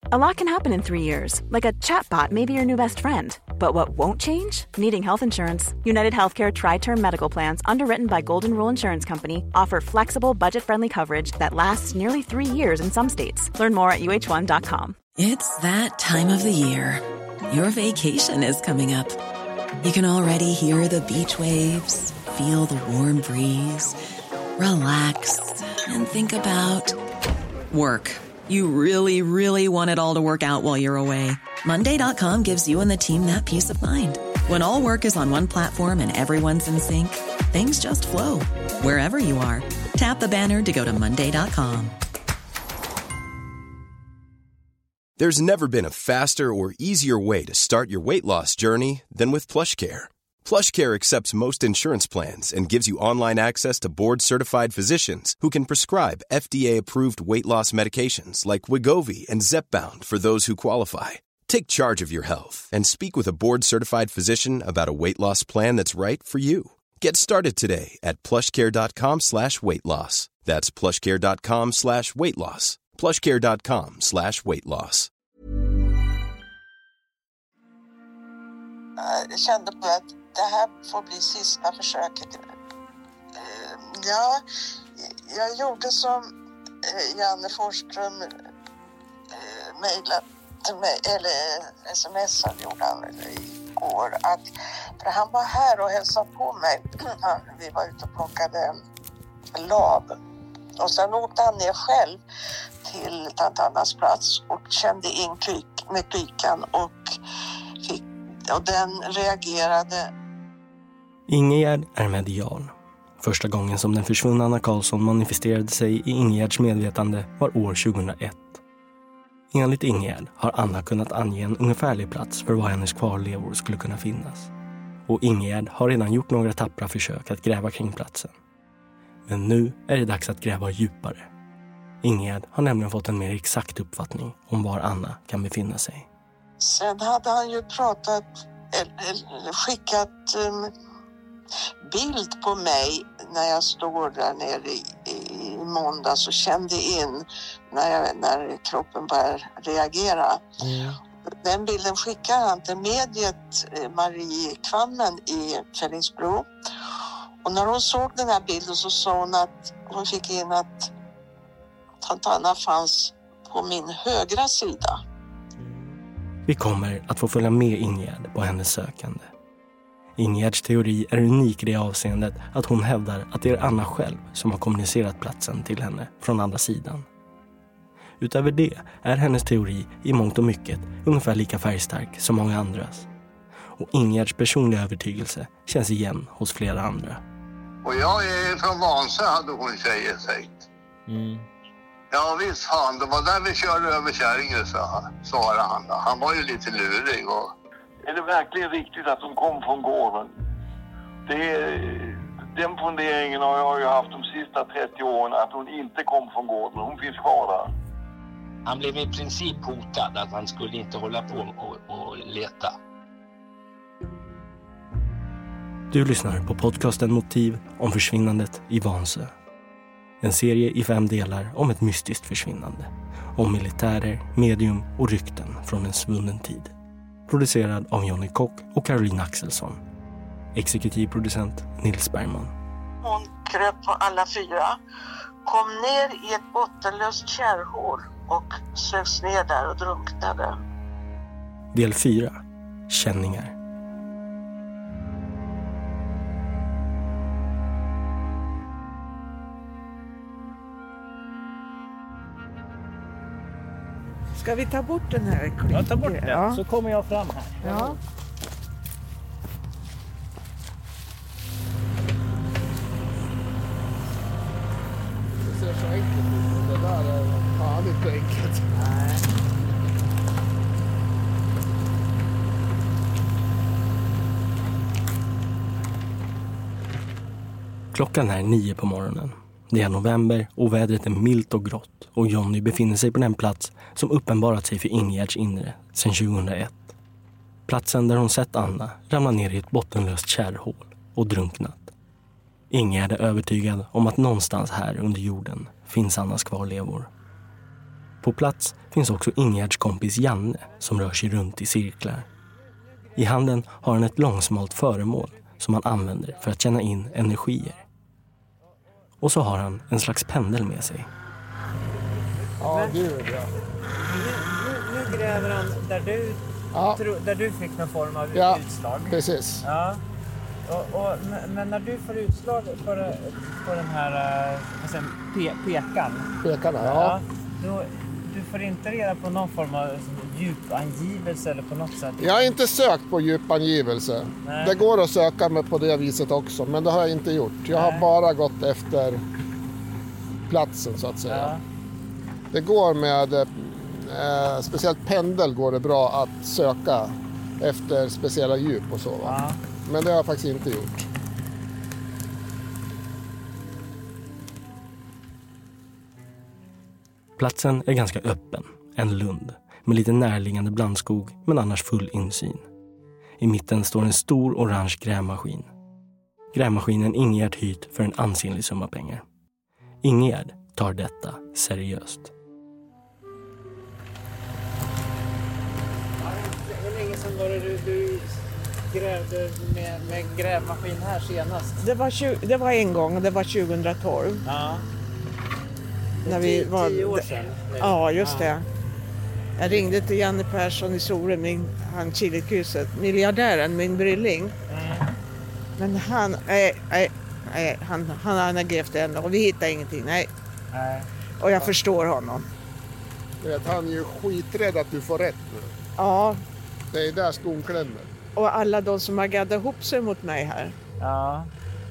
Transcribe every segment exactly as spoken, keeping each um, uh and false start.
A lot can happen in three years, like a chatbot may be your new best friend. But what won't change? Needing health insurance. United Healthcare Tri-Term Medical Plans, underwritten by Golden Rule Insurance Company, offer flexible, budget-friendly coverage that lasts nearly three years in some states. Learn more at U H one dot com. It's that time of the year. Your vacation is coming up. You can already hear the beach waves, feel the warm breeze, relax, and think about work. You really, really want it all to work out while you're away. Monday dot com gives you and the team that peace of mind. When all work is on one platform and everyone's in sync, things just flow. Wherever you are, tap the banner to go to Monday dot com. There's never been a faster or easier way to start your weight loss journey than with PlushCare. PlushCare accepts most insurance plans and gives you online access to board-certified physicians who can prescribe F D A-approved weight loss medications like Wegovy and Zepbound for those who qualify. Take charge of your health and speak with a board-certified physician about a weight loss plan that's right for you. Get started today at plushcare.com slash weight loss. That's plushcare.com slash weight loss. plushcare.com slash weight loss. Jag kände på att det här får bli sista försöket. Ja, jag gjorde som Janne Forsström mejlade till mig, eller smsade gjorde han igår. Att, för han var här och hälsade på mig. Vi var ute och plockade lav. Och sen åkte han ner själv till tant Annas plats och kände in klyk, med klykan och fick, och den reagerade. Ingegärd är medial. Första gången som den försvunna Anna Karlsson manifesterade sig i Ingegärds medvetande var år tjugohundraett. Enligt Ingegärd har Anna kunnat ange en ungefärlig plats för var hennes kvarlevor skulle kunna finnas. Och Ingegärd har redan gjort några tappra försök att gräva kring platsen. Men nu är det dags att gräva djupare. Ingegärd har nämligen fått en mer exakt uppfattning om var Anna kan befinna sig. Sen hade han ju pratat, eller skickat um, bild på mig när jag står där nere i, i måndags och kände in när, jag, när kroppen börjar reagera. Mm. Den bilden skickade han till mediet Marie Kvammen i Fellingsbro. Och när hon såg den här bilden så sa hon att hon fick in att tant Anna fanns på min högra sida. Vi kommer att få följa med Ingegärd på hennes sökande. Ingegärds teori är unik i det avseendet att hon hävdar att det är Anna själv som har kommunicerat platsen till henne från andra sidan. Utöver det är hennes teori i mångt och mycket ungefär lika färgstark som många andras. Och Ingegärds personliga övertygelse känns igen hos flera andra. Och jag är från Vansö, hade hon tjejer sagt. Mm. Ja visst fan, det var där vi körde över Kärringen, svarade han. Han var ju lite lurig. Och... Är det verkligen riktigt att hon kom från gården? Det är, den funderingen har jag ju haft de sista trettio åren, att hon inte kom från gården. Hon finns kvar där. Han blev i princip hotad att han skulle inte hålla på och, och leta. Du lyssnar på podcasten Motiv om försvinnandet i Vansö. En serie i fem delar om ett mystiskt försvinnande. Om militärer, medium och rykten från en svunnen tid. Producerad av Johnny Kock och Caroline Axelsson. Exekutivproducent Nils Bergman. Hon kröp på alla fyra. Kom ner i ett bottenlöst kärrhål och söks ner där och drunknade. Del fyra. Känningar. Ska vi ta bort den här klicken? Jag tar bort den, ja. Så kommer jag fram här. Ja. Det ser så enkelt ut. Det där är fan inte enkelt. Nej. Klockan är nio på morgonen. Det är november och vädret är milt och grått och Johnny befinner sig på den plats som uppenbarat sig för Ingegärds inre sedan tjugohundraett. Platsen där hon sett Anna ramla ner i ett bottenlöst kärrhål och drunknat. Ingegärd är övertygad om att någonstans här under jorden finns Annas kvarlevor. På plats finns också Ingegärds kompis Janne som rör sig runt i cirklar. I handen har han ett långsmalt föremål som han använder för att känna in energier. Och så har han en slags pendel med sig. Ja, gud ja. Nu, nu, nu gräver han där du, ja. tro, där du fick någon form av ja, utslag. Precis. Ja. Och, och, men när du får utslag på, på den här vad säger, pe, pekan, pekan ja. Ja, då, du får inte reda på någon form av djupangivelse eller på något sätt? Jag har inte sökt på djupangivelse. Nej. Det går att söka med på det viset också, men det har jag inte gjort. Jag Nej. har bara gått efter platsen så att säga. Ja. Det går med, eh, speciellt pendel går det bra att söka efter speciella djup och så. Va? Ja. Men det har jag faktiskt inte gjort. Platsen är ganska öppen, en lund, med lite närliggande blandskog men annars full insyn. I mitten står en stor orange grävmaskin. Grävmaskinen Ingegärd hyrt för en ansenlig summa pengar. Ingegärd tar detta seriöst. Hur länge sedan var det du, du grävde med, med grävmaskin här senast? Det var, tjugo, det var en gång, det var tjugohundratolv. Ja. När vi var, tio år sedan. Ja, just ja. det. Jag ringde till Janne Persson i Sore, min, han Kilikuset, miljardären, min brylling. Mm. Men han, nej, nej, nej, han, han har grävt ändå och vi hittade ingenting, nej. nej. Och jag ja. förstår honom. Vet, han är ju skiträdd att du får rätt nu. Ja. Det är där skon klämmer. Och alla de som har gaddat ihop sig mot mig här. Ja.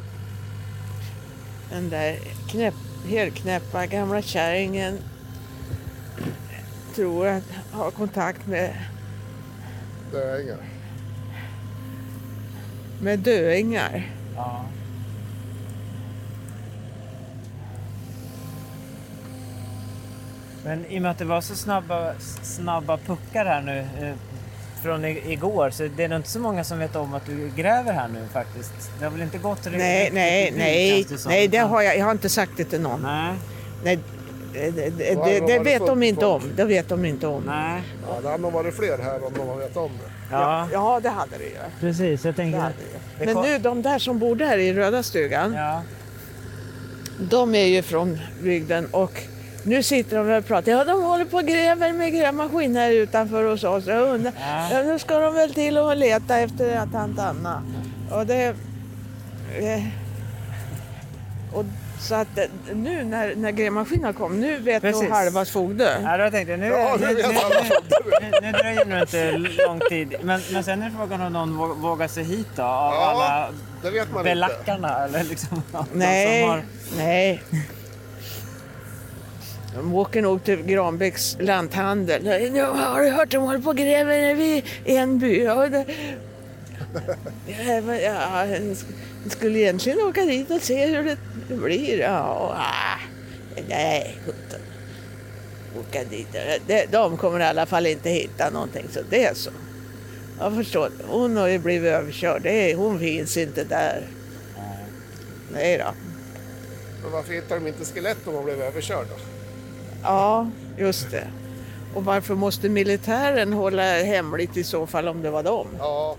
Den där knäpp, helt knäppa gamla kärringen tror att ha kontakt med döingar. Med döingar. Ja. Men i och med att det var så snabba, snabba puckar här nu eh, från igår, så det är nog inte så många som vet om att du gräver här nu faktiskt. Det har väl inte gått riktigt? Nej, nej, nej, det nej, det har jag, jag har inte sagt det till någon. Nej. Nej. Det, det, det, det vet de inte om. Det vet de inte om. Nej. Ja, det hade nog varit fler här om de vet om det. Ja, ja det hade det ju. Precis, jag tänker att... Men nu, de där som bor där i Röda stugan, ja. De är ju från bygden och nu sitter de och pratar. Ja, de håller på och gräver med grävmaskin här utanför hos oss. Jag undrar, ja. Ja, nu ska de väl till och leta efter tant Anna. Och det... Eh, och så att nu när, när grävmaskinen kom, nu vet Precis. nog halva fogde. Ja, då tänkte jag, nu, ja, nu, nu, nu, nu, nu dröjer det inte lång tid. Men, men sen är frågan om någon vågar sig hit då, av ja, alla det vet man belackarna. Eller liksom, nej, som har... nej. De åker nog till Granbäcks lanthandel. Nu har du hört, de håller på och gräver vid en by. Ja, det... ja, jag skulle egentligen åka dit och se hur det blir. Ja, nej, åka dit. De kommer i alla fall inte hitta någonting, så det är så. Jag förstår. Hon har ju blivit överkörd. Det är, hon finns inte där. Nej då. Men varför hittar de inte skelett om de blev överkörda? Ja, just det. Och varför måste militären hålla hemligt i så fall om det var dem? Ja.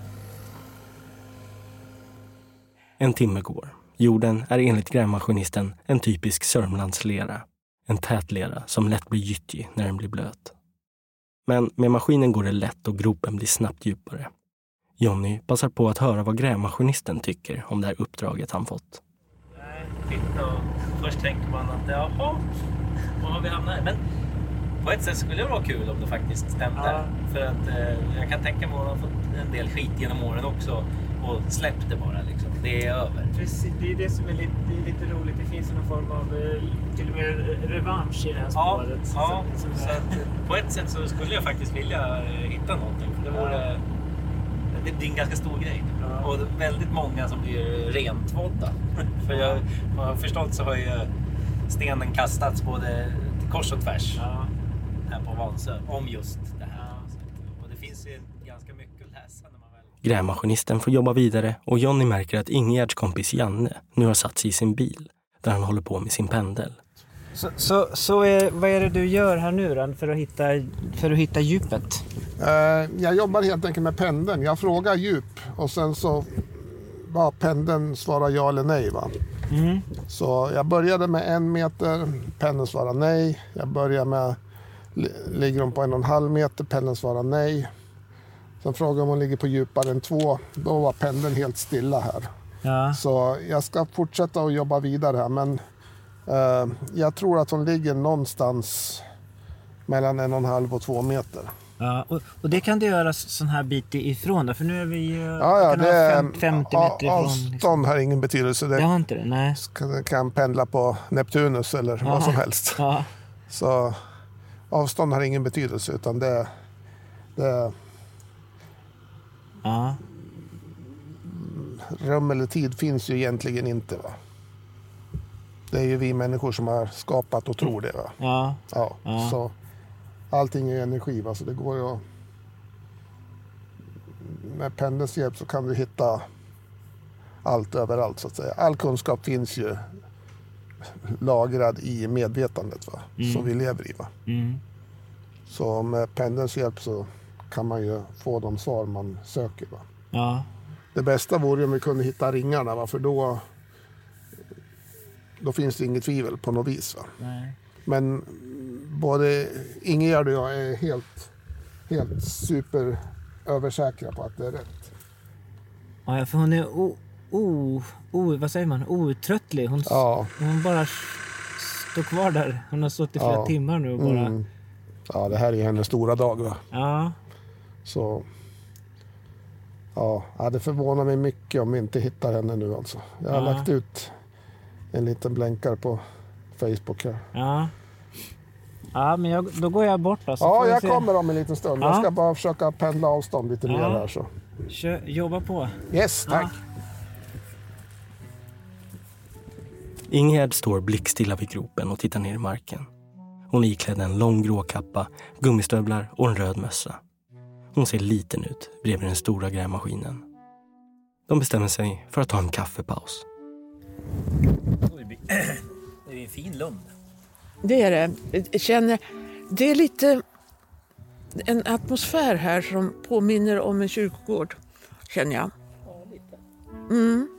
En timme går. Jorden är enligt grävmaskinisten en typisk Sörmlandslera. En tätlera som lätt blir gyttjig när den blir blöt. Men med maskinen går det lätt och gropen blir snabbt djupare. Jonny passar på att höra vad grävmaskinisten tycker om det här uppdraget han fått. Nej, titta och först tänker man att jaha, var har vi hamnat här? Men på ett sätt skulle det vara kul om det faktiskt stämde. Ja. För att eh, jag kan tänka mig att man har fått en del skit genom åren också och släppt det bara liksom. Det är över. Precis, det är det som är lite, det är lite roligt. Det finns någon form av till och med revansch i det här spåret. Ja, så, så, så att, på ett sätt så skulle jag faktiskt vilja hitta någonting. För det vore, det blir en ganska stor grej. Ja. Och väldigt många som blir rentvådda. För jag har förstått så har ju stenen kastats både kors och tvärs. Ja. Här på Vansö om just det här. Ja. Och det finns ju ganska mycket att läsa när man väl... Grävmaskinisten får jobba vidare och Jonny märker att Ingegärds kompis Janne nu har satt sig i sin bil där han håller på med sin pendel. Så, så, så är, vad är det du gör här nu då, för att hitta, för att hitta djupet? Uh, jag jobbar helt enkelt med pendeln. Jag frågar djup och sen så bara pendeln svarar ja eller nej. Va? Mm. Så jag började med en meter, pendeln svarar nej. Jag börjar med, ligger de på en och en halv meter, pendeln svarar nej. Sen frågar jag om hon ligger på djupare än två, då var pendeln helt stilla här. Ja. Så jag ska fortsätta att jobba vidare här, men uh, jag tror att hon ligger någonstans mellan en och en halv och två meter. Ja, och, och det kan du göra sån här bit ifrån då, för nu är vi ju ja, ja, det är fem, femtio meter ifrån. Avstånd liksom. har ingen betydelse. Det, det har inte det, nej. Kan, kan pendla på Neptunus eller ja. vad som helst. Ja. Så avstånd har ingen betydelse, utan det, det ja. rum eller tid finns ju egentligen inte. Va? Det är ju vi människor som har skapat och tror det. Va? Ja. Ja, ja. Så allting är energi, va? Så det går ju att... Med pendelns hjälp så kan du hitta allt överallt, så att säga. All kunskap finns ju lagrad i medvetandet, va? Mm. Som vi lever i. Va? Mm. Så med pendelns hjälp så kan man ju få de svar man söker. Va? Ja. Det bästa vore om vi kunde hitta ringarna, va? För då, då finns det inget tvivel på något vis. Va? Nej. Men både Ingegärd och jag är helt, helt super översäkra på att det är rätt. Ja, för hon är o, o, o, vad säger man? Outtröttlig. Hon, ja. hon bara står kvar där. Hon har stått i flera ja. timmar nu och bara... Mm. Ja, det här är hennes stora dag, va? Ja. Så... Ja, det förvånar mig mycket om vi inte hittar henne nu alltså. Jag har ja. lagt ut en liten blänkare på Facebook här. Ja. Ja, men jag, då går jag bort då. Så ja, jag se. kommer om en liten stund. Ja. Jag ska bara försöka pendla avstånd lite ja. mer här så. Kör, jobba på. Yes, tack. Ja. Ingegärd står blickstilla vid gropen och tittar ner i marken. Hon är iklädd en lång grå kappa, gummistövlar och en röd mössa. Hon ser liten ut bredvid den stora grävmaskinen. De bestämmer sig för att ta en kaffepaus. Det är en fin lund. Det är det. Jag känner, det är lite en atmosfär här som påminner om en kyrkogård, känner jag. Ja, lite. Mm.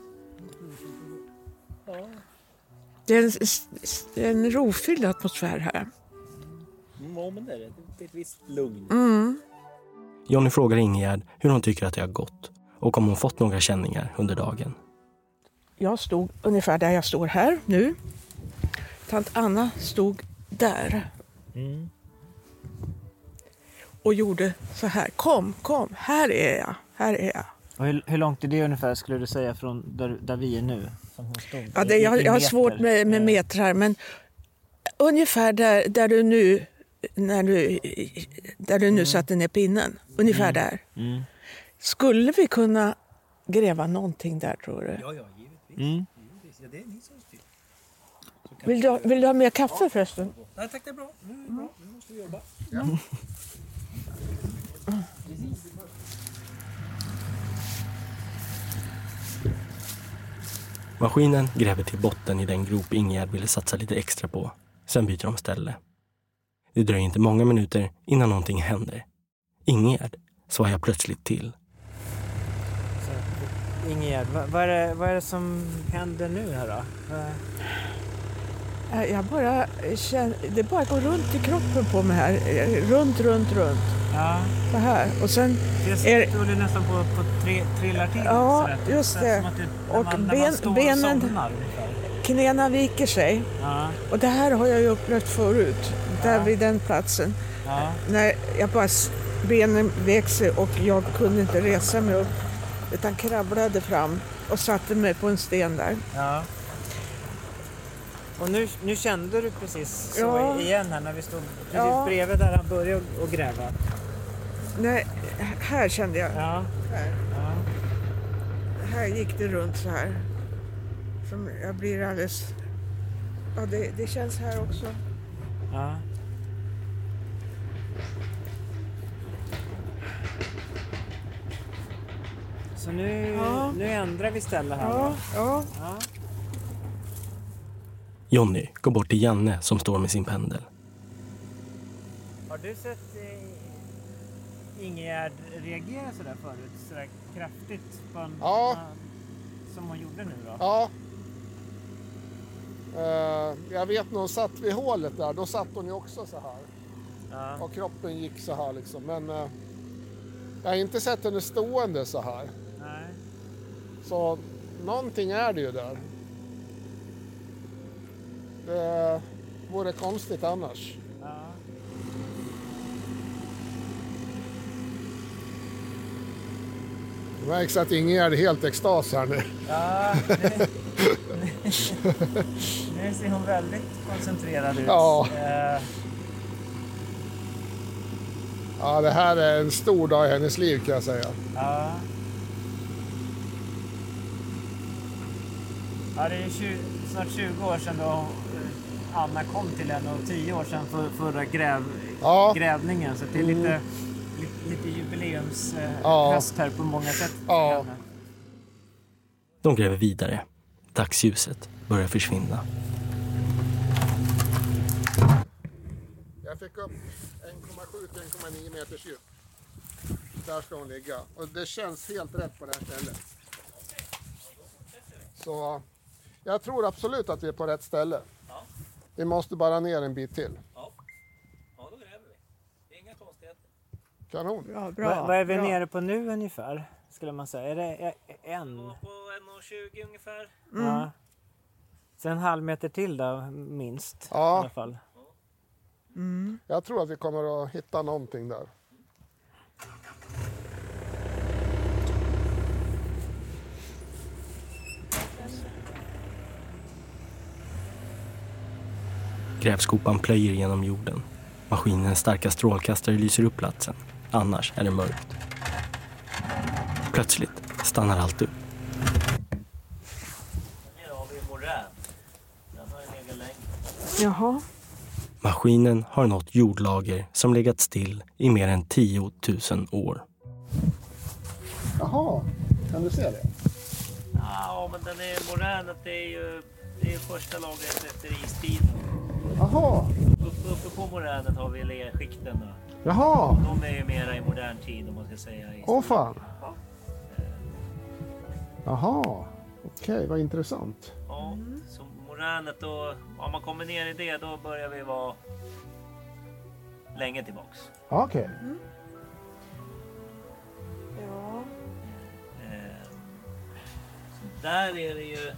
Det är en, det är en rofylld atmosfär här. Ja, men det är det. Det är ett visst lugn. Mm. Johnny frågar Ingegärd hur hon tycker att det har gått och om hon fått några känningar under dagen. Jag stod ungefär där jag står här nu. Tant Anna stod där. Mm. Och gjorde så här. Kom, kom, här är jag, här är jag. Och hur, hur långt är det ungefär skulle du säga från där, där vi är nu? Som hon stod? Ja, det, jag, jag har svårt med, med metrar, men ungefär där, där du nu... När du, där du nu mm. satte ner pinnen. Ungefär mm. där. Mm. Skulle vi kunna gräva någonting där, tror du? Ja, ja, givetvis. Mm. givetvis. Ja, det är ni som styr. Vill du, vill du ha mer kaffe förresten? Nej, tack, det är bra. Nu, är det bra. Nu måste vi jobba. Ja. Mm. Maskinen gräver till botten i den grop Ingegärd ville satsa lite extra på. Sen byter de ställe. Det dröjer inte många minuter innan någonting händer. Ingegärd svarar jag plötsligt till. Så, Ingegärd, vad, vad, är det, vad är det som händer nu här då? Vad... Jag bara känner, det bara går runt i kroppen på mig här. Runt, runt, runt. Ja. Så här. Och sen det är det nästan på, på tre, trillar till. Ja, så just det. det och man, ben, benen, somnar, knäna viker sig. Ja. Och det här har jag ju upplevt förut. Där ja. vid den platsen. Ja. När jag bara, benen vek sig och jag kunde inte resa mig upp. Utan krabblade fram och satte mig på en sten där. Ja. Och nu, nu kände du precis så ja. igen här när vi stod precis ja. bredvid där han började att gräva. Nej, här kände jag. Ja. Här. Ja. Här gick det runt så här. Som jag blir alldeles... Ja, det, det känns här också. Ja. Så nu, ja. nu ändrar vi ställe här. Ja, ja. ja. Jonny går bort till Janne som står med sin pendel. Har du sett eh, Ingegärd reagera sådär förut? Sådär kraftigt på en, ja. uh, som hon gjorde nu då? Ja. Uh, jag vet när hon satt vid hålet där, då satt hon ju också så här. Ja. Och kroppen gick så här liksom. Men uh, jag har inte sett henne stående så här. Nej. Så någonting är det ju där. Det vore konstigt annars. Ja. Det märks att Ingegärd är helt extas här nu. Ja, nu, nu ser hon väldigt koncentrerad ut. Ja. Uh. Ja, det här är en stor dag i hennes liv kan jag säga. Ja. Ja, det är tjugo, snart tjugo år sedan då Anna kom till henne och tio år sedan för förra gräv, ja. grävningen. Så det är lite, mm. lite, lite jubileums eh, ja. höst här på många sätt. Ja. De gräver vidare. Dagsljuset börjar försvinna. Jag fick upp en komma sju till en komma nio meters djup. Där ska hon ligga. Och det känns helt rätt på det här stället. Så jag tror absolut att vi är på rätt ställe. Ja. Vi måste bara ner en bit till. Ja, ja då gräver vi. Det är inga konstigheter. Kanon. Bra, bra, vad, vad är vi bra. nere på nu ungefär? Skulle man säga. Är det en? På en komma tjugo ungefär. Mm. Ja. Sen en halv meter till då, minst. Ja. I alla fall. Mm. Jag tror att vi kommer att hitta någonting där. Grävskopan plöjer genom jorden. Maskinens starka strålkastare lyser upp platsen. Annars är det mörkt. Plötsligt stannar allt upp. Här har vi morän. Den har en egen längd. Jaha. Maskinen har nått jordlager som legat still i mer än tio tusen år. Jaha, kan du se det? Ja, men den är morän. Det är ju det är första lagret efter istiden. Jaha. Upp, uppe på moränet har vi lerskikten då. Jaha. De är ju mera i modern tid om man ska säga. Åh fan. Ja. Jaha, okej, okay, vad intressant. Ja, så moränet då, om man kommer ner i det då börjar vi vara länge tillbaks. Okej. Okay. Mm. Ja. Eh, så där är det ju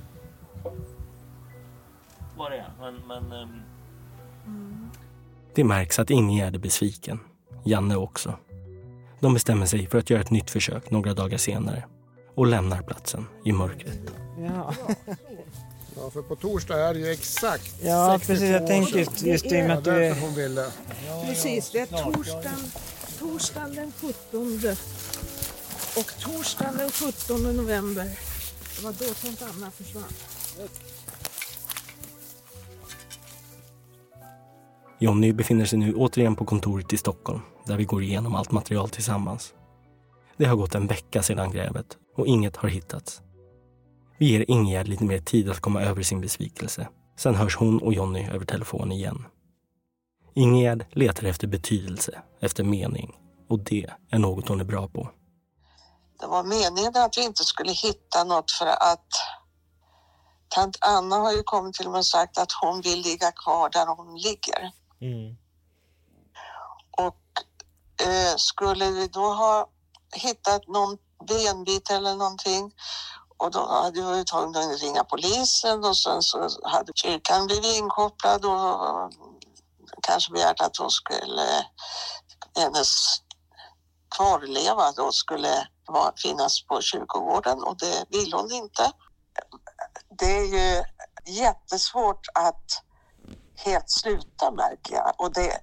vad det är, men... men um... mm. Det märks att Ingegärd är besviken. Janne också. De bestämmer sig för att göra ett nytt försök några dagar senare och lämnar platsen i mörkret. Ja. Ja, för på torsdag är det ju exakt ja, precis, jag tänkte just, just det med att du är... hon ville. Precis, det är torsdagen, torsdagen den sjuttonde och torsdagen den sjuttonde november. Det var då sånt Anna försvann. Jonny befinner sig nu återigen på kontoret i Stockholm där vi går igenom allt material tillsammans. Det har gått en vecka sedan grävet och inget har hittats. Vi ger Ingegärd lite mer tid att komma över sin besvikelse. Sen hörs hon och Jonny över telefon igen. Ingegärd letar efter betydelse, efter mening. Och det är något hon är bra på. Det var meningen att vi inte skulle hitta något för att tant Anna har ju kommit till mig och sagt att hon vill ligga kvar där hon ligger. Mm. Och eh, skulle vi då ha hittat någon benbit eller någonting och då hade vi tvungna att ringa polisen och sen så hade kyrkan blivit inkopplad och kanske begärt att hon skulle, hennes kvarleva då skulle var, finnas på kyrkogården och det vill hon inte. Det är ju jättesvårt att helt sluta märker jag och det,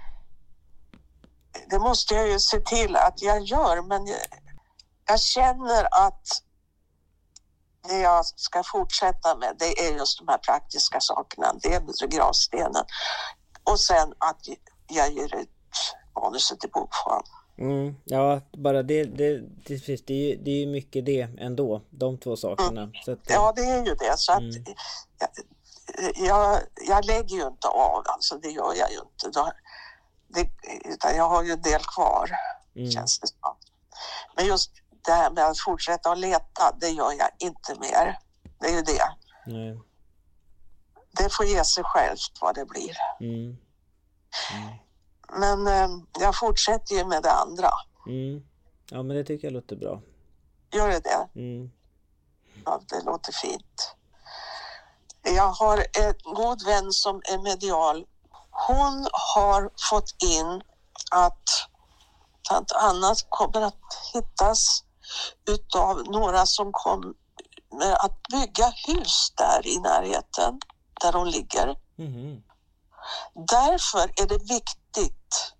det måste jag ju se till att jag gör men jag, jag känner att det jag ska fortsätta med det är just de här praktiska sakerna, det är gravstenen och sen att jag ger ut manuset i bokform. Mm, ja, bara det, det, det, det, är ju, det är ju mycket det ändå, de två sakerna. Mm. Så att, ja, det är ju det. Så att, mm. jag, jag, jag lägger ju inte av, alltså det gör jag ju inte. Då, det, utan jag har ju en del kvar, mm. känns det som. Men just det här med att fortsätta att leta, det gör jag inte mer. Det är ju det. Nej. Det får ge sig självt vad det blir. Mm. Mm. Men eh, jag fortsätter ju med det andra. Mm. Ja, men det tycker jag låter bra. Gör det det? Mm. Ja, det låter fint. Jag har en god vän som är medial. Hon har fått in att tant Anna kommer att hittas utav några som kom med att bygga hus där i närheten där hon ligger. Mm. Därför är det viktigt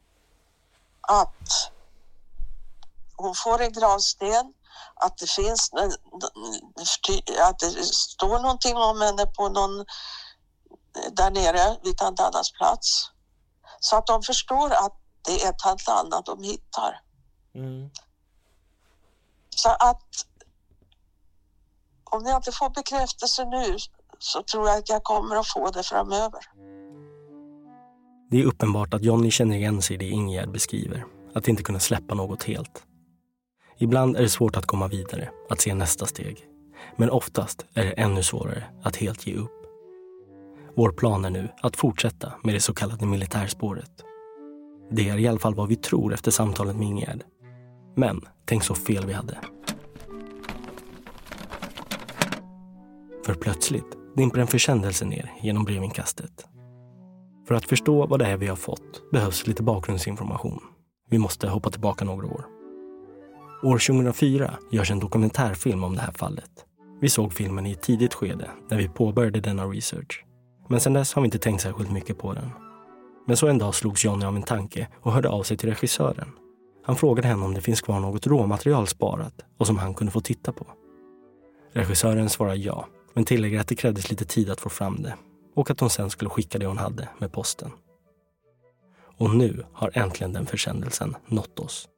att hon får en gravsten, att det finns att det står någonting om henne på någon där nere vid tant Annas plats, så att de förstår att det är tant Anna de hittar. Mm. Så att om jag inte får bekräftelse nu så tror jag att jag kommer att få det framöver. Det är uppenbart att Johnny känner igen sig i det Ingegerd beskriver, att inte kunna släppa något helt. Ibland är det svårt att komma vidare, att se nästa steg. Men oftast är det ännu svårare att helt ge upp. Vår plan är nu att fortsätta med det så kallade militärspåret. Det är i alla fall vad vi tror efter samtalet med Ingegerd. Men tänk så fel vi hade. För plötsligt dimper en försändelse ner genom brevinkastet. För att förstå vad det är vi har fått behövs lite bakgrundsinformation. Vi måste hoppa tillbaka några år. År tjugohundrafyra görs en dokumentärfilm om det här fallet. Vi såg filmen i ett tidigt skede när vi påbörjade denna research. Men sedan dess har vi inte tänkt särskilt mycket på den. Men så en dag slogs Johnny av en tanke och hörde av sig till regissören. Han frågade henne om det finns kvar något råmaterial sparat och som han kunde få titta på. Regissören svarade ja, men tillägger att det krävdes lite tid att få fram det och att hon sen skulle skicka det hon hade med posten. Och nu har äntligen den försändelsen nått oss.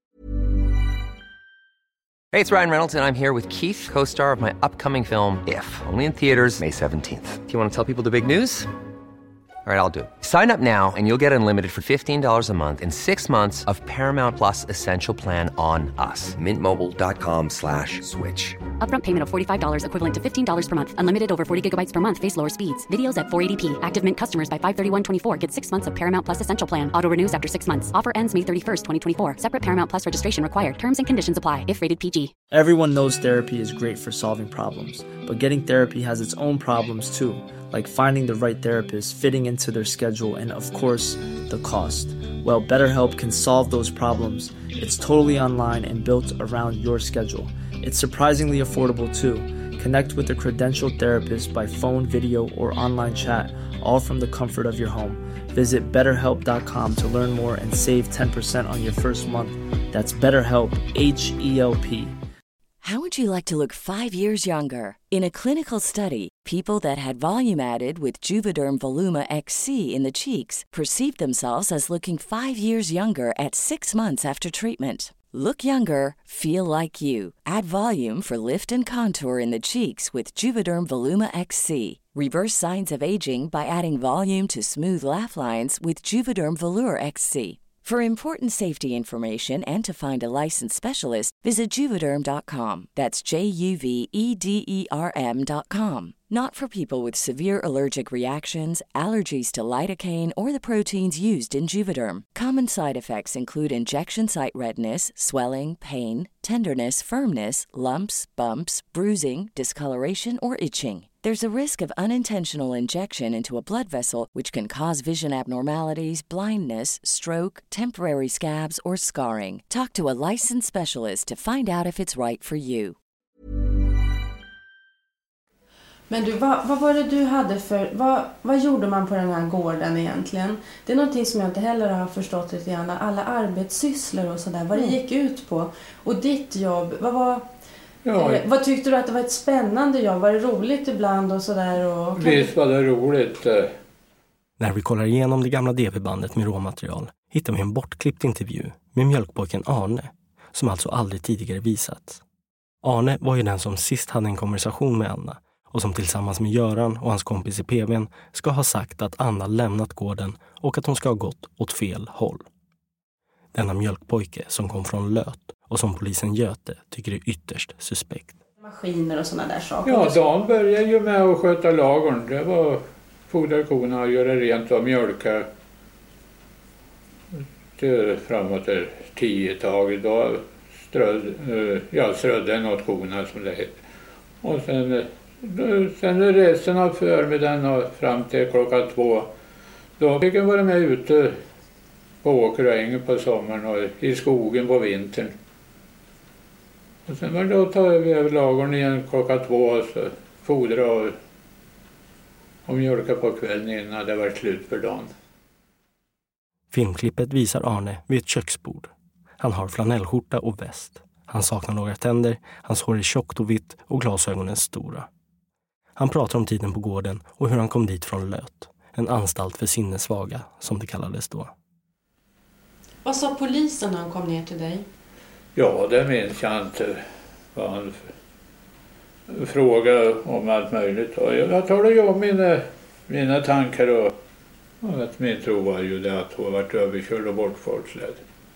Hey, it's Ryan Reynolds, and I'm here with Keith, co-star of my upcoming film, If, only in theaters May seventeenth. Do you want to tell people the big news? All right, I'll do it. Sign up now and you'll get unlimited for fifteen dollars a month and six months of Paramount Plus Essential Plan on us. Mint Mobile dot com slash switch. Upfront payment of forty-five dollars equivalent to fifteen dollars per month. Unlimited over forty gigabytes per month. Face lower speeds. Videos at four eighty p. Active Mint customers by five thirty-one twenty-four get six months of Paramount Plus Essential Plan. Auto renews after six months. Offer ends May thirty-first, twenty twenty-four. Separate Paramount Plus registration required. Terms and conditions apply if rated P G. Everyone knows therapy is great for solving problems, but getting therapy has its own problems too. Like finding the right therapist, fitting into their schedule, and of course, the cost. Well, BetterHelp can solve those problems. It's totally online and built around your schedule. It's surprisingly affordable too. Connect with a credentialed therapist by phone, video, or online chat, all from the comfort of your home. Visit better help dot com to learn more and save ten percent on your first month. That's BetterHelp, H E L P. How would you like to look five years younger? In a clinical study, people that had volume added with Juvederm Voluma X C in the cheeks perceived themselves as looking five years younger at six months after treatment. Look younger, feel like you. Add volume for lift and contour in the cheeks with Juvederm Voluma X C. Reverse signs of aging by adding volume to smooth laugh lines with Juvederm Volure X C. For important safety information and to find a licensed specialist, visit Juvederm dot com. That's J U V E D E R M dot com. Not for people with severe allergic reactions, allergies to lidocaine, or the proteins used in Juvederm. Common side effects include injection site redness, swelling, pain, tenderness, firmness, lumps, bumps, bruising, discoloration, or itching. There's a risk of unintentional injection into a blood vessel, which can cause vision abnormalities, blindness, stroke, temporary scabs, or scarring. Talk to a licensed specialist to find out if it's right for you. Men du, vad, vad var det du hade för... Vad, vad gjorde man på den här gården egentligen? Det är någonting som jag inte heller har förstått lite grann. Alla arbetssysslor och sådär, vad det gick ut på. Och ditt jobb, vad var... Ja. Eh, vad tyckte du att det var ett spännande jobb? Var det roligt ibland och sådär? Och... Visst var det roligt. När vi kollar igenom det gamla D V-bandet med råmaterial hittar vi en bortklippt intervju med mjölkpojken Arne, som alltså aldrig tidigare visats. Arne var ju den som sist hade en konversation med Anna och som tillsammans med Göran och hans kompis i P V:n ska ha sagt att Anna lämnat gården och att hon ska ha gått åt fel håll. Denna mjölkpojke som kom från Löt och som polisen Göte tycker är ytterst suspekt. Maskiner och sådana där saker. Ja, de började ju med att sköta lagorn. Det var fodra korna och göra rent och mjölka. Det framåt är tio tag. Då ströd, jag strödde något korna som det heter. Och sen, sen resten av förmiddagen och fram till klockan två. Då fick jag vara med ute på åker och äng på sommaren och i skogen på vintern. Och sen var det då tar vi över lagorn igen klockan två och så fodra och, och mjölka på kvällen innan det var slut för dagen. Filmklippet visar Arne vid ett köksbord. Han har flanellskjorta och väst. Han saknar några tänder, hans hår är tjockt och vitt och glasögonen stora. Han pratar om tiden på gården och hur han kom dit från Löt. En anstalt för sinnessvaga, som det kallades då. Vad sa polisen när han kom ner till dig? Ja, det minns jag inte. Han frågade om allt möjligt. Och jag talade ju om mina, mina tankar och, och att min tro var ju det att hon varit överkörd och bortfartsledd.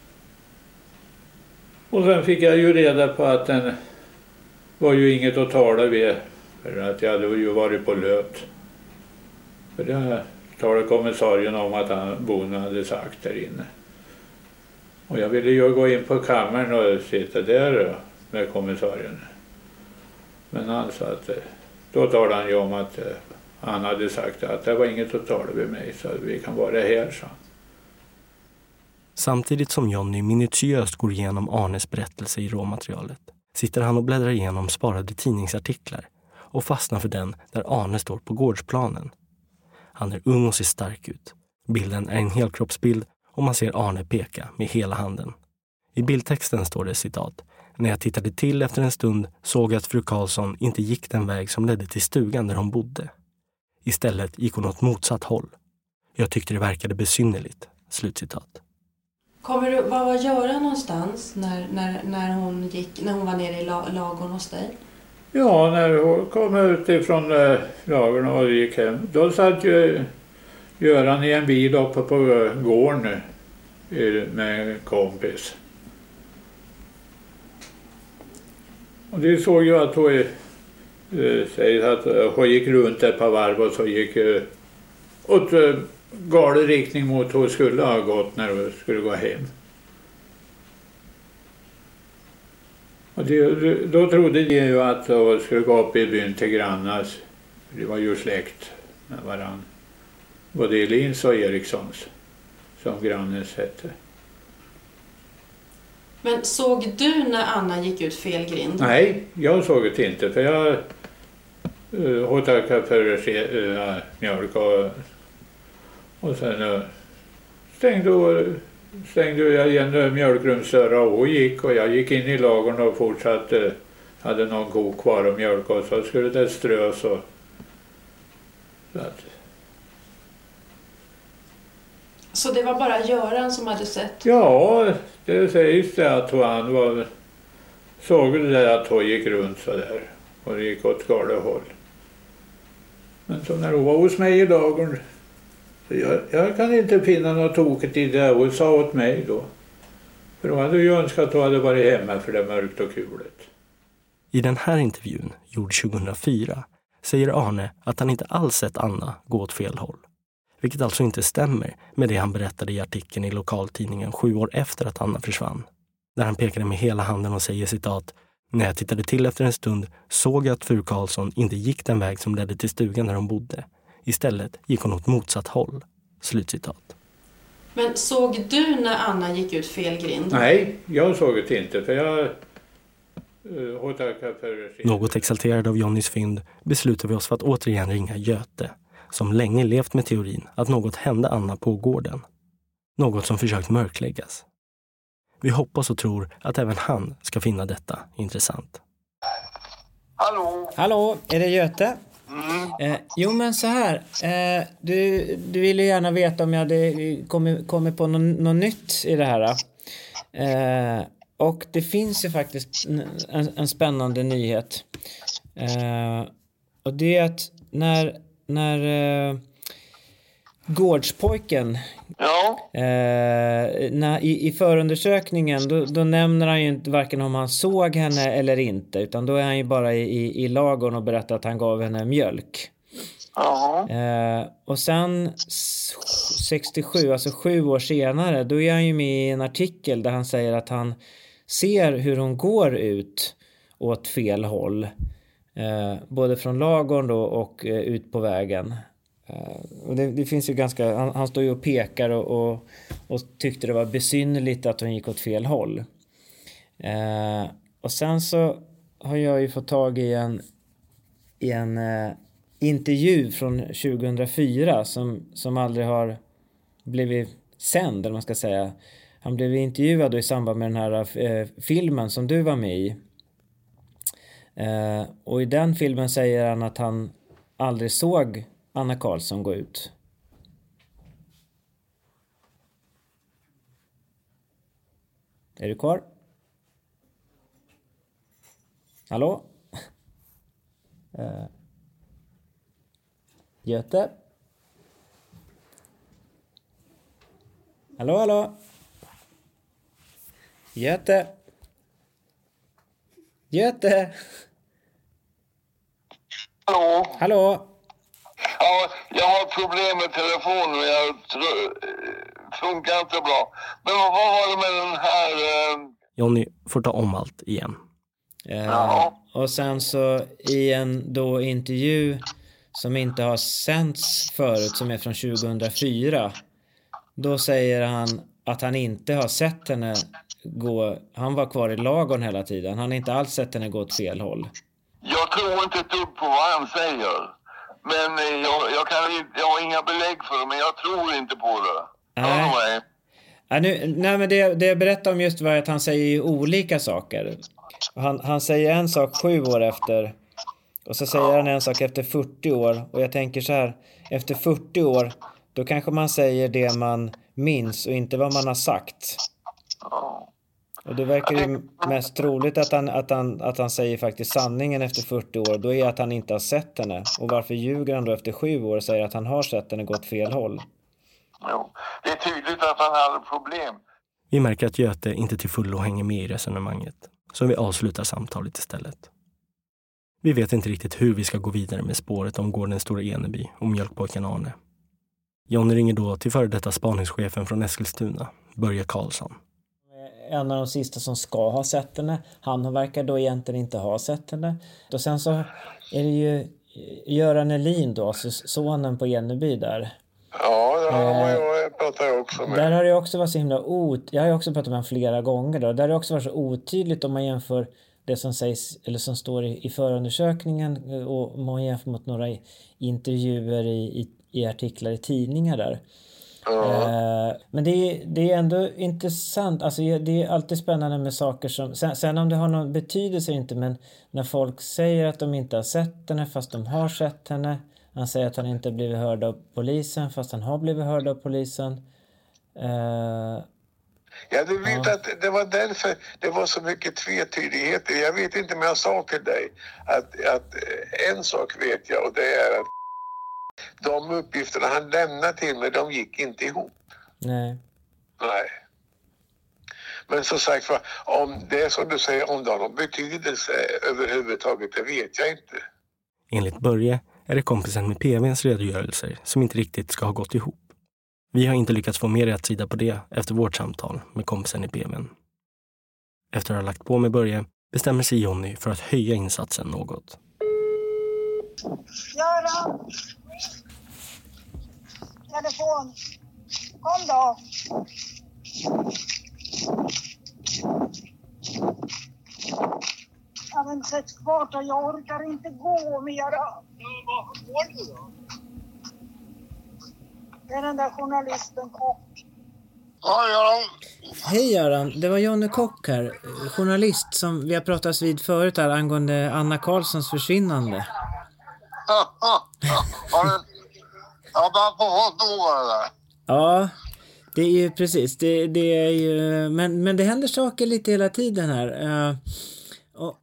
Och sen fick jag ju reda på att den var ju inget att tala vid. För att jag hade ju varit på Löt. För det talade kommissarien om att han bonden hade sagt där inne. Och jag ville ju gå in på kammaren och sitta där med kommissarien. Men han sa att då talade han ju om att han hade sagt att det var inget att tala med mig så vi kan vara här, så. Samtidigt som Johnny minutiöst går igenom Arnes berättelse i råmaterialet sitter han och bläddrar igenom sparade tidningsartiklar och fastnar för den där Arne står på gårdsplanen. Han är ung och ser stark ut. Bilden är en helkroppsbild och man ser Arne peka med hela handen. I bildtexten står det citat: "När jag tittade till efter en stund såg jag att fru Karlsson inte gick den väg som ledde till stugan där hon bodde. Istället gick hon åt motsatt håll. Jag tyckte det verkade besynnerligt." Slutcitat. Kommer du, vad var Göran någonstans när, när, när, hon gick, när hon var nere i la, lagorn hos dig? Ja, när hon kom ut ifrån äh, lagorn och gick hem. Då satt ju Göran i en bil uppe på gården med en kompis. Och det såg ju att hon, äh, säger att hon gick runt ett par varv och så gick äh, åt äh, galen riktning mot hon skulle ha gått när hon skulle gå hem. Och det, då trodde de ju att hon skulle gå upp i byn till grannas. Det var ju släkt med varann. Både Elins och Erikssons, som grannens hette. Men såg du när Anna gick ut fel grind? Nej, jag såg det inte. För jag uh, hon tackade för uh, mjölk och, och sen uh, stängde, uh, stängde jag igen mjölkrumsdörrar och hon gick. Och jag gick in i lagorn och fortsatte. Uh, hade någon ko kvar och mjölk och så skulle det strös. Och, så att, Så det var bara Göran som hade sett? Ja, det sägs det att han var, såg det där att hon gick runt så där och det gick åt galet håll. Men så när hon var hos mig i dagen, så jag, jag kan inte finna något tokigt i det hon sa åt mig då. För hon hade ju önskat att hon hade varit hemma för det mörkt och kuligt. I den här intervjun, gjord tjugohundrafyra, säger Arne att han inte alls sett Anna gå åt fel håll. Vilket alltså inte stämmer med det han berättade i artikeln i lokaltidningen sju år efter att Anna försvann. Där han pekade med hela handen och säger citat: "När jag tittade till efter en stund såg jag att fru Karlsson inte gick den väg som ledde till stugan där hon bodde. Istället gick hon åt motsatt håll." Slutcitat. Men såg du när Anna gick ut fel grind? Nej, jag såg det inte för jag... Uh, för... Något exalterad av Johnnys fynd beslutar vi oss för att återigen ringa Göte, som länge levt med teorin att något hände Anna på gården. Något som försökt mörkläggas. Vi hoppas och tror att även han ska finna detta intressant. Hallå? Hallå, är det Göte? Mm. Eh, jo men så här, eh, du, du ville gärna veta om jag hade kommit, kommit på något, något nytt i det här. Eh, och det finns ju faktiskt en, en spännande nyhet. Eh, Och det är att när, när eh, gårdspojken ja. eh, när, i, i förundersökningen då, då nämner han ju inte varken om han såg henne eller inte, utan då är han ju bara i, i, i lagon och berättar att han gav henne mjölk. Eh, och sen sextiosju, alltså sju år senare, då är han ju med i en artikel där han säger att han ser hur hon går ut åt fel håll. Eh, både från lagorn då och eh, ut på vägen. Eh, och det, det finns ju ganska, han, han står ju och pekar och, och, och tyckte det var besynnerligt att hon gick åt fel håll. Eh, och sen så har jag ju fått tag i en, i en eh, intervju från tjugohundrafyra som, som aldrig har blivit sänd, eller man ska säga. Han blev intervjuad då i samband med den här eh, filmen som du var med i. Eh, och i den filmen säger han att han aldrig såg Anna Karlsson gå ut. Är du kvar? Hallå? eh. Göte? Hallå, hallå? Göte? Göte? Hallå? Hallå? Ja, jag har problem med telefonen. Jag tror, funkar inte bra. Men vad var det med den här... Eh... Johnny får ta om allt igen. Eh, och sen så i en då intervju som inte har sänts förut, som är från tjugohundrafyra, då säger han att han inte har sett henne gå, han var kvar i lagorn hela tiden, han har inte alls sett henne gå åt fel håll. Jag tror inte ett dugg på vad han säger, men jag, jag, kan, jag har inga belägg för det, men jag tror inte på det. Nej, ja, nu, nej men det, det jag berättade om just var att han säger ju olika saker. Han, han säger en sak sju år efter, och så säger han en sak efter fyrtio år. Och jag tänker så här, efter fyrtio år, då kanske man säger det man minns och inte vad man har sagt. Och det verkar ju mest troligt att han, att han, att han säger faktiskt sanningen efter fyrtio år. Då är att han inte har sett henne. Och varför ljuger han då efter sju år och säger att han har sett henne gått fel håll? Jo, det är tydligt att han hade problem. Vi märker att Göte inte till fullo hänger med i resonemanget. Så vi avslutar samtalet istället. Vi vet inte riktigt hur vi ska gå vidare med spåret om gården Stora Eneby och mjölkpojken Arne. Johnny ringer då till före detta spaningschefen från Eskilstuna, Börje Karlsson. En av de sista som ska ha sett henne. Han verkar då egentligen inte ha sett henne. Och sen så är det ju Göran Elin då, alltså sonen på Eneby där. Ja, det har jag pratat jag också med. Där har det också varit så himla ot... Jag har ju också pratat med honom flera gånger då. Där har det också varit så otydligt om man jämför det som sägs eller som står i, i förundersökningen och man jämför mot några intervjuer i, i, i artiklar i tidningar där. Ja. Eh, men det är, det är ändå intressant. Alltså det är alltid spännande med saker som... Sen, sen om det har någon betydelse inte, men när folk säger att de inte har sett henne fast de har sett henne. Han säger att han inte blivit hörd av polisen fast han har blivit hörd av polisen. Eh, Ja, du vet ja. att det var därför det var så mycket tvetydigheter. Jag vet inte om jag sa till dig att, att en sak vet jag, och det är att de uppgifterna han lämnade till mig, de gick inte ihop. Nej. Nej. Men som sagt, om det är som du säger, om det har någon betydelse överhuvudtaget, det vet jag inte. Enligt Börje är det kompisen med P V:ns redogörelser som inte riktigt ska ha gått ihop. Vi har inte lyckats få mer rätt sida på det efter vårt samtal med kompisen i P V:n. Efter att ha lagt på med Börje bestämmer sig Johnny för att höja insatsen något. Göran! Telefon! Kom då! Ja, men sätt kvar då, jag orkar inte gå mera. Ja, vad går du då? Det är den där journalisten Kock. Ja, Göran. Hej Göran, det var Johnny Kock här. Journalist som vi har pratat vid förut här angående Anna Karlssons försvinnande. Ja, ja, ja. Jag bara på vad då var det där? Ja, det är ju precis. Det, det är ju, men, men det händer saker lite hela tiden här. Uh, och, och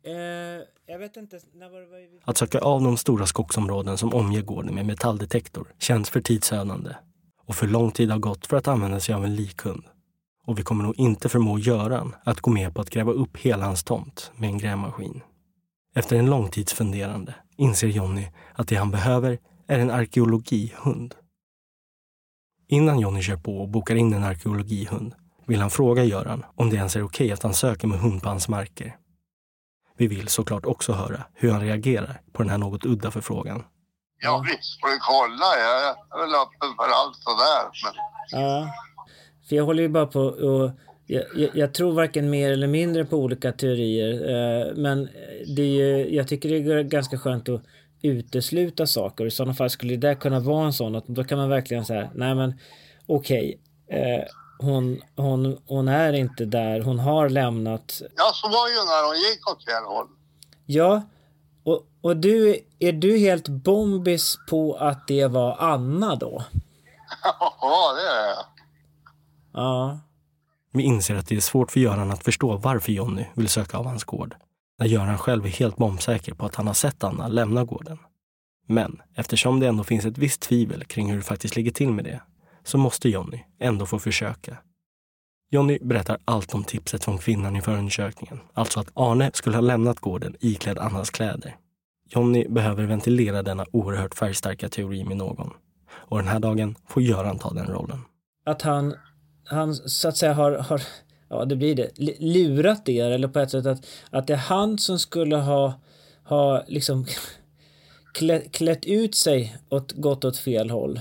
Uh, jag vet inte. När var det var vi... Att söka av de stora skogsområden som omger gården med metalldetektor känns för tidsödande. Och för lång tid har gått för att använda sig av en likhund. Och vi kommer nog inte förmå Göran att gå med på att gräva upp hela hans tomt med en grävmaskin. Efter en lång tids funderande inser Jonny att det han behöver är en arkeologihund. Innan Jonny kör på och bokar in en arkeologihund vill han fråga Göran om det ens är okej att han söker med hund på hans marker. Vi vill såklart också höra hur han reagerar på den här något udda förfrågan. Ja, visst får du kolla. Jag är väl öppen för allt sådär. Men... Ja, för jag håller ju bara på och jag, jag, jag tror varken mer eller mindre på olika teorier. Eh, men det är ju, jag tycker det är ganska skönt att utesluta saker. I sådana fall skulle det där kunna vara en sån att då kan man verkligen säga, nej men okej, okay, eh, hon, hon, hon är inte där, hon har lämnat. Ja, så var ju när hon gick åt fel håll. Ja, och, och du, är du helt bombis på att det var Anna då? Ja, det är jag. Ja. Vi inser att det är svårt för Göran att förstå varför Jonny vill söka av hans gård. När Göran själv är helt bombsäker på att han har sett Anna lämna gården. Men eftersom det ändå finns ett visst tvivel kring hur det faktiskt ligger till med det, så måste Jonny ändå få försöka. Jonny berättar allt om tipset från kvinnan i förundersökningen. Alltså att Arne skulle ha lämnat gården iklädd Annas kläder. Jonny behöver ventilera denna oerhört färgstarka teori med någon. Och den här dagen får Göran ta den rollen. Att han, han så att säga har, har ja det blir det, lurat er eller på ett sätt att, att det är han som skulle ha, ha liksom klätt, klätt ut sig och gått åt fel håll.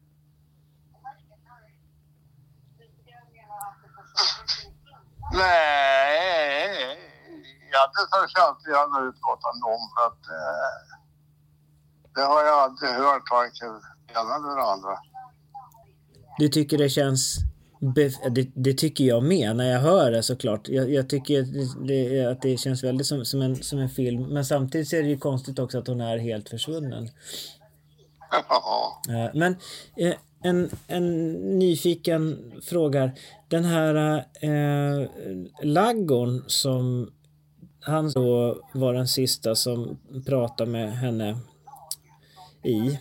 Nej, jag hade så känt jag hade utgått honom för att eh, det har jag aldrig hört varken ena eller andra. Du tycker det känns bef- det, det tycker jag med när jag hör det såklart. Jag, jag tycker det, det, att det känns väldigt som, som, en, som en film, men samtidigt så är det ju konstigt också att hon är helt försvunnen. Ja. Men eh, en, en nyfiken frågar. Den här eh, laggorn som han då var den sista som pratade med henne i.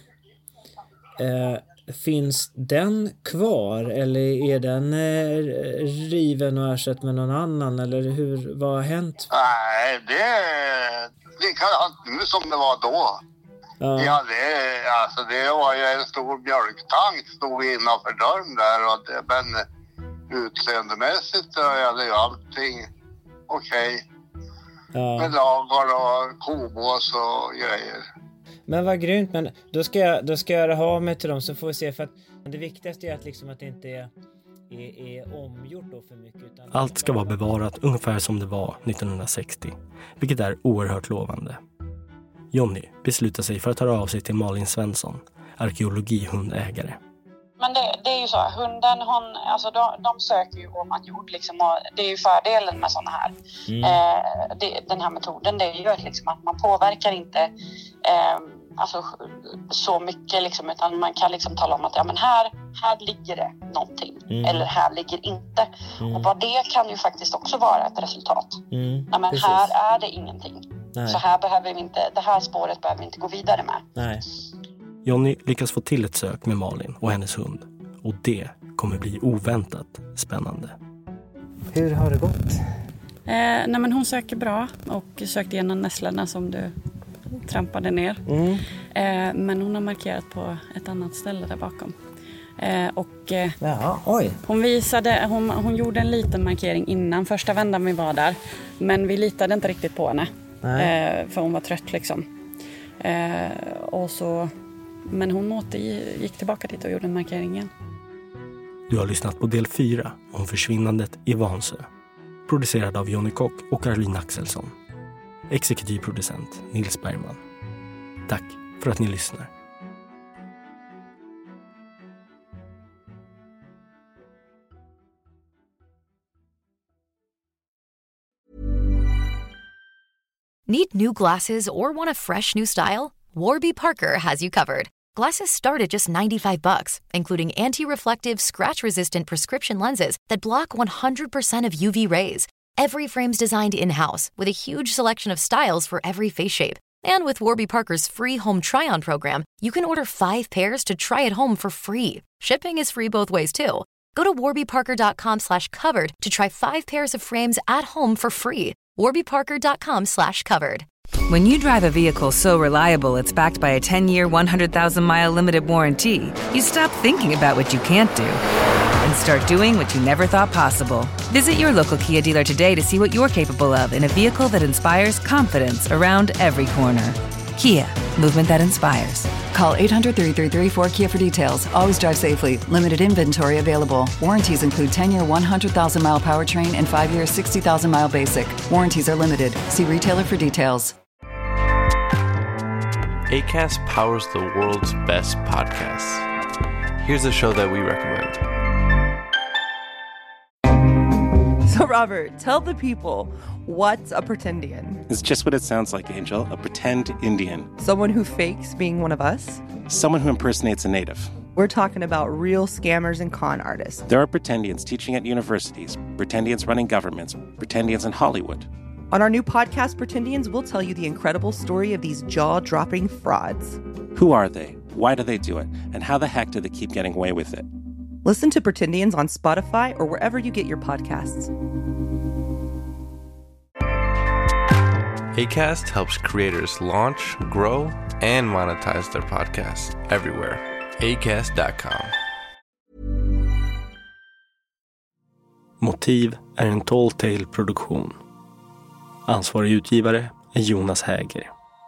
Eh, finns den kvar eller är den eh, riven och ersatt med någon annan? Eller hur, vad har hänt? Nej, det är likadant nu som det var då. Ja. Ja, det, alltså det var ju en stor mjölktank stod innanför dörren där och det, men utseendemässigt är ju allting okej. Okay. Ja. Med lagar och kobås och grejer. Men vad grymt, men då ska jag, då ska jag ha mig till dem så får vi se, för att det viktigaste är att, liksom att det inte är, är, är omgjort då för mycket. Utan allt ska vara bevarat ungefär som det var nittonhundrasextio, vilket är oerhört lovande. Jonny beslutar sig för att höra av sig till Malin Svensson, arkeologihundägare. Men det, det är ju så, hunden, hon, alltså de, de söker ju ordnad jord liksom, och det är ju fördelen med sådana här. Mm. Eh, det, den här metoden, det är ju liksom att man påverkar inte eh, alltså, så mycket liksom, utan man kan liksom tala om att ja, men här, här ligger det någonting, mm. eller här ligger inte. Mm. Och vad det kan ju faktiskt också vara ett resultat. Mm. Ja, men här är det ingenting. Nej. Så här behöver vi inte, det här spåret behöver vi inte gå vidare med. Nej. Jonny lyckas få till ett sök med Malin och hennes hund. Och det kommer bli oväntat spännande. Hur har det gått? Eh, nej men hon söker bra och sökte igenom nässlorna som du trampade ner. Mm. Eh, men hon har markerat på ett annat ställe där bakom. Eh, och eh, Jaha, oj. Hon visade, hon, hon gjorde en liten markering innan första vändan vi var där. Men vi litade inte riktigt på henne. Eh, för hon var trött liksom. Eh, och så... Men hon åter, gick tillbaka dit och gjorde en markering igen. Du har lyssnat på del fyra om försvinnandet i Vansö. Producerad av Jonny Kock och Caroline Axelsson. Exekutiv producent Nils Bergman. Tack för att ni lyssnar. Need new glasses or want a fresh new style? Warby Parker has you covered. Glasses start at just ninety-five bucks, including anti-reflective, scratch-resistant prescription lenses that block one hundred percent of U V rays. Every frame's designed in-house with a huge selection of styles for every face shape. And with Warby Parker's free home try-on program, you can order five pairs to try at home for free. Shipping is free both ways, too. Go to warbyparker.com slash covered to try five pairs of frames at home for free. warbyparker.com slash covered. When you drive a vehicle so reliable it's backed by a ten-year, one hundred thousand mile limited warranty, you stop thinking about what you can't do and start doing what you never thought possible. Visit your local Kia dealer today to see what you're capable of in a vehicle that inspires confidence around every corner. Kia, movement that inspires. Call eight hundred, three three three, four K I A for details. Always drive safely. Limited inventory available. Warranties include ten-year, one hundred thousand mile powertrain and five-year, sixty thousand mile basic. Warranties are limited. See retailer for details. Acast powers the world's best podcasts. Here's a show that we recommend. So, Robert, tell the people, what's a pretendian? It's just what it sounds like, Angel. A pretend Indian. Someone who fakes being one of us? Someone who impersonates a native. We're talking about real scammers and con artists. There are pretendians teaching at universities, pretendians running governments, pretendians in Hollywood. On our new podcast, Pretendians, we'll tell you the incredible story of these jaw-dropping frauds. Who are they? Why do they do it? And how the heck do they keep getting away with it? Listen to Pretendians on Spotify or wherever you get your podcasts. Acast helps creators launch, grow, and monetize their podcasts everywhere. acast dot com. Motiv är en Tall Tale-produktion. Ansvarig utgivare är Jonas Häger.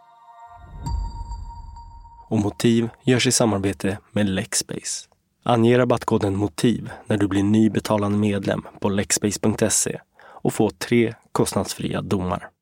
Och Motiv görs i samarbete med Lexbase. Ange rabattkoden MOTIV när du blir ny betalande medlem på lexbase punkt se och få tre kostnadsfria domar.